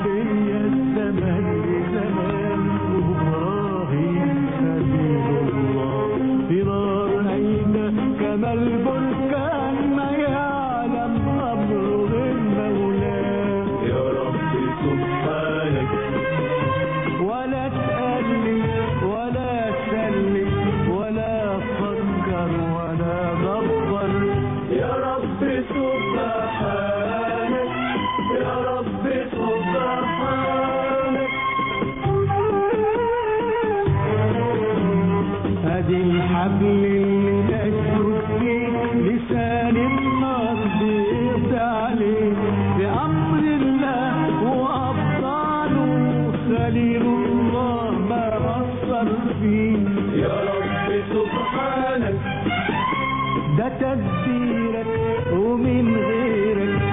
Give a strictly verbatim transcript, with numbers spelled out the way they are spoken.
بيا الزمن لزمان وابراهيم خليل الله في نار عينه كما البركان ما يعلم امره غير مولاه. يا رب سبحانك ولا تقلل ولا تسلم ولا تفكر ولا تدبر. يا رب سبحانك يا رب سبحانك. ادي الحبل اللي نشرد فيه لسان النار بيقضي عليه بأمر الله وأبطاله خليل الله ما قصر فيه. يا رب سبحانك ده تدبيرك ومن غيرك